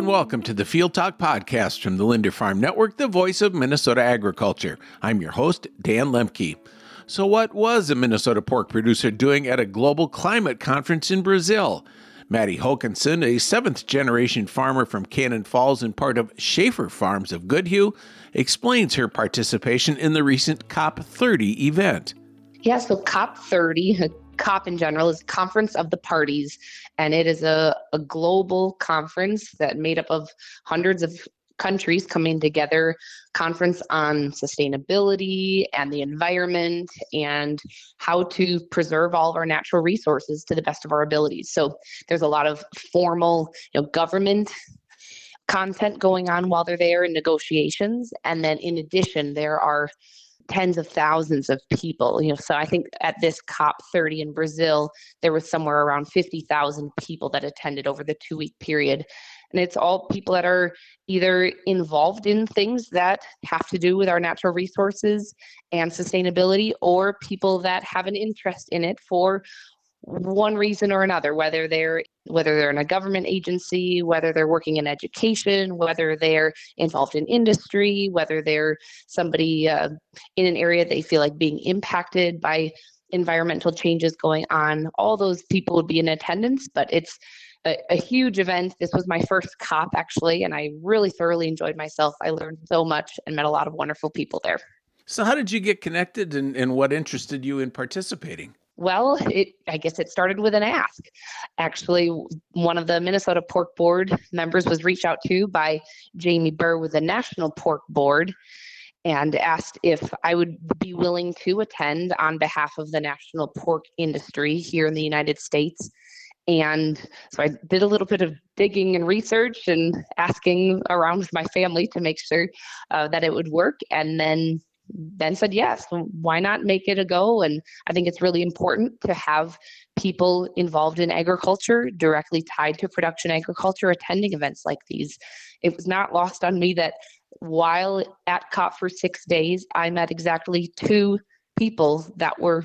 welcome to the Field Talk Podcast from the Linder Farm Network, the voice of Minnesota agriculture. I'm your host, Dan Lemke. So what was a Minnesota pork producer doing at a global climate conference in Brazil? Maddie Hokanson, a seventh-generation farmer from Cannon Falls and part of Schaefer Farms of Goodhue, explains her participation in the recent COP30 event. Yeah, so COP30, COP in general, is Conference of the Parties, and it is a global conference that made up of hundreds of countries coming together, conference on sustainability and the environment and how to preserve all of our natural resources to the best of our abilities. So there's a lot of formal, government content going on while they're there in negotiations. And then in addition, there are tens of thousands of people. So I think at this COP30 in Brazil, there was somewhere around 50,000 people that attended over the 2-week period. And it's all people that are either involved in things that have to do with our natural resources and sustainability, or people that have an interest in it for one reason or another, whether they're in a government agency, whether they're working in education, whether they're involved in industry, whether they're somebody in an area they feel like being impacted by environmental changes going on. All those people would be in attendance, but it's a huge event. This was my first COP, actually, and I really thoroughly enjoyed myself. I learned so much and met a lot of wonderful people there. So how did you get connected and what interested you in participating? Well, I guess it started with an ask. Actually, one of the Minnesota Pork Board members was reached out to by Jamie Burr with the National Pork Board and asked if I would be willing to attend on behalf of the national pork industry here in the United States. And so I did a little bit of digging and research and asking around with my family to make sure that it would work. And then said yes, why not make it a go? And I think it's really important to have people involved in agriculture, directly tied to production agriculture, attending events like these. It was not lost on me that while at COP for 6 days, I met exactly 2 people that were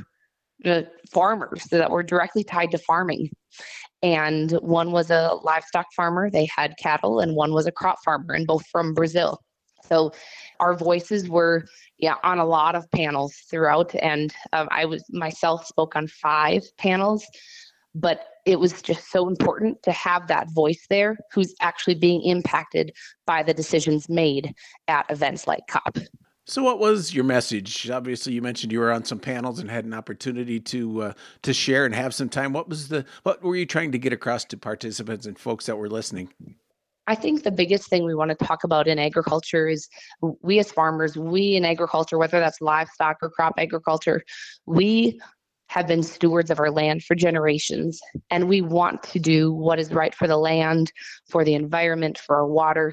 farmers that were directly tied to farming. And one was a livestock farmer, they had cattle, and one was a crop farmer, and both from Brazil. So our voices were on a lot of panels throughout, and I was myself spoke on 5 panels, but it was just so important to have that voice there who's actually being impacted by the decisions made at events like COP. So what was your message? Obviously, you mentioned you were on some panels and had an opportunity to share and have some time. What were you trying to get across to participants and folks that were listening? I think the biggest thing we want to talk about in agriculture is we as farmers, we in agriculture, whether that's livestock or crop agriculture, we have been stewards of our land for generations, and we want to do what is right for the land, for the environment, for our water,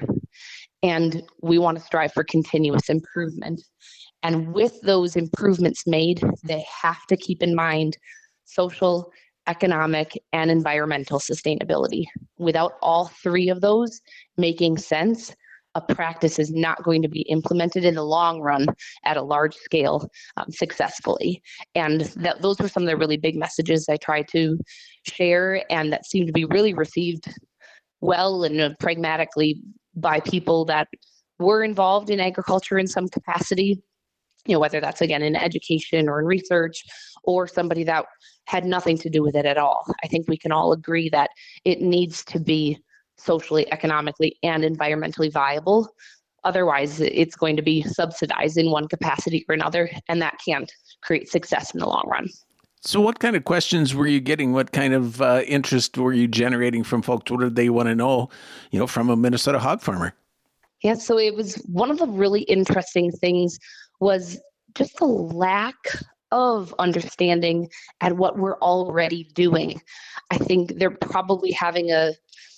and we want to strive for continuous improvement. And with those improvements made, they have to keep in mind social, economic, and environmental sustainability. Without all 3 of those making sense, a practice is not going to be implemented in the long run at a large scale successfully. And those were some of the really big messages I tried to share, and that seemed to be really received well and pragmatically by people that were involved in agriculture in some capacity, whether that's, again, in education or in research, or somebody that had nothing to do with it at all. I think we can all agree that it needs to be socially, economically, and environmentally viable. Otherwise, it's going to be subsidized in one capacity or another, and that can't create success in the long run. So what kind of questions were you getting? What kind of interest were you generating from folks? What did they want to know, from a Minnesota hog farmer? Yeah, so it was one of the really interesting things was just the lack of understanding at what we're already doing. I think they're probably having a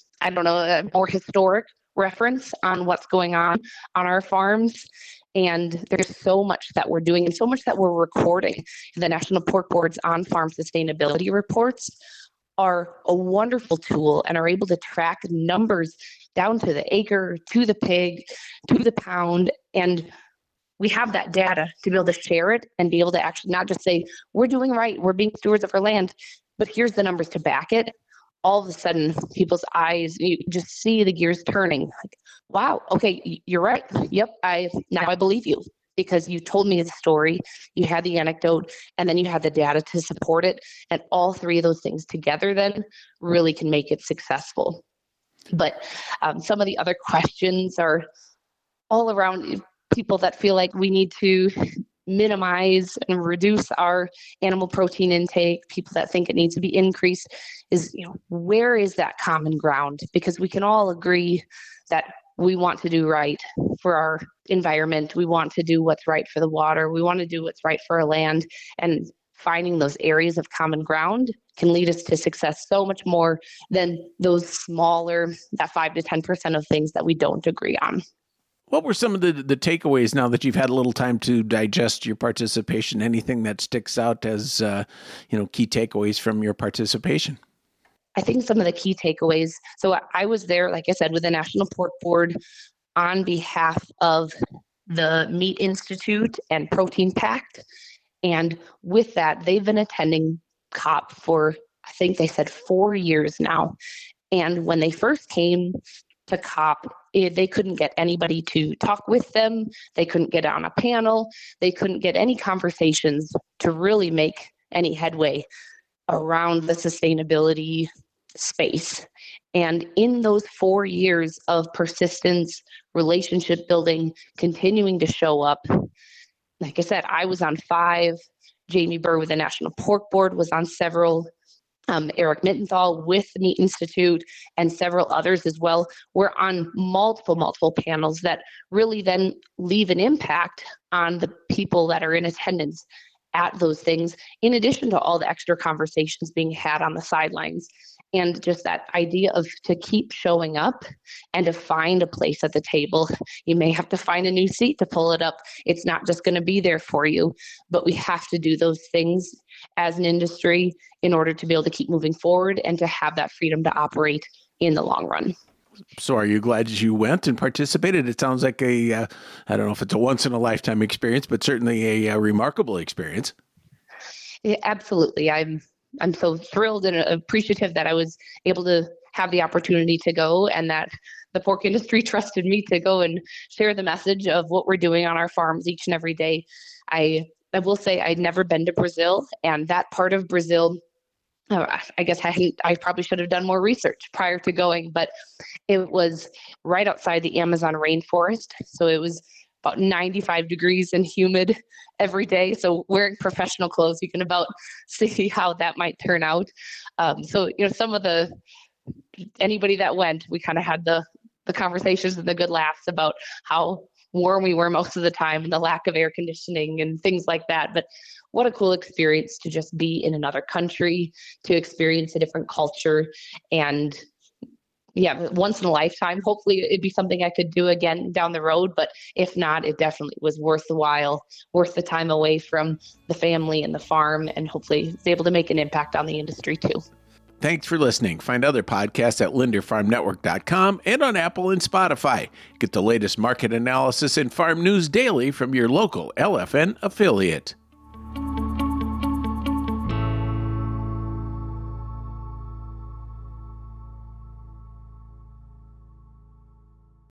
more historic reference on what's going on our farms. And there's so much that we're doing and so much that we're recording. The National Pork Board's on-farm sustainability reports are a wonderful tool and are able to track numbers down to the acre, to the pig, to the pound. And we have that data to be able to share it and be able to actually not just say, we're doing right, we're being stewards of our land, but here's the numbers to back it. all of a sudden people's eyes, you just see the gears turning. Like, wow, okay, you're right. Yep, now I believe you because you told me the story, you had the anecdote, and then you had the data to support it. And all three of those things together then really can make it successful. But some of the other questions are all around people that feel like we need to minimize and reduce our animal protein intake, people that think it needs to be increased, is, where is that common ground? Because we can all agree that we want to do right for our environment. We want to do what's right for the water. We want to do what's right for our land. And finding those areas of common ground can lead us to success so much more than those smaller, that 5 to 10% of things that we don't agree on. What were some of the takeaways now that you've had a little time to digest your participation? Anything that sticks out as, key takeaways from your participation? I think some of the key takeaways. So I was there, like I said, with the National Pork Board on behalf of the Meat Institute and Protein Pact. And with that, they've been attending COP for, I think they said 4 years now. And when they first came to COP, they couldn't get anybody to talk with them. They couldn't get on a panel. They couldn't get any conversations to really make any headway around the sustainability space. And in those 4 years of persistence, relationship building, continuing to show up, like I said, I was on 5. Jamie Burr with the National Pork Board was on several. Eric Mittenthal with the Meat Institute and several others as well. We're on multiple panels that really then leave an impact on the people that are in attendance at those things, in addition to all the extra conversations being had on the sidelines. And just that idea of to keep showing up and to find a place at the table. You may have to find a new seat to pull it up. It's not just going to be there for you, but we have to do those things as an industry in order to be able to keep moving forward and to have that freedom to operate in the long run. So are you glad you went and participated? It sounds like I don't know if it's a once in a lifetime experience, but certainly a remarkable experience. Yeah, absolutely. I'm so thrilled and appreciative that I was able to have the opportunity to go and that the pork industry trusted me to go and share the message of what we're doing on our farms each and every day. I will say I'd never been to Brazil, and that part of Brazil, I guess I probably should have done more research prior to going, but it was right outside the Amazon rainforest. So it was about 95 degrees and humid every day. So wearing professional clothes, you can about see how that might turn out. So, some of anybody that went, we kind of had the conversations and the good laughs about how warm we were most of the time and the lack of air conditioning and things like that. But what a cool experience to just be in another country, to experience a different culture. And yeah, once in a lifetime. Hopefully it'd be something I could do again down the road, but if not, it definitely was worth the while, worth the time away from the family and the farm, and hopefully it's able to make an impact on the industry too. Thanks for listening. Find other podcasts at linderfarmnetwork.com and on Apple and Spotify. Get the latest market analysis and farm news daily from your local LFN affiliate.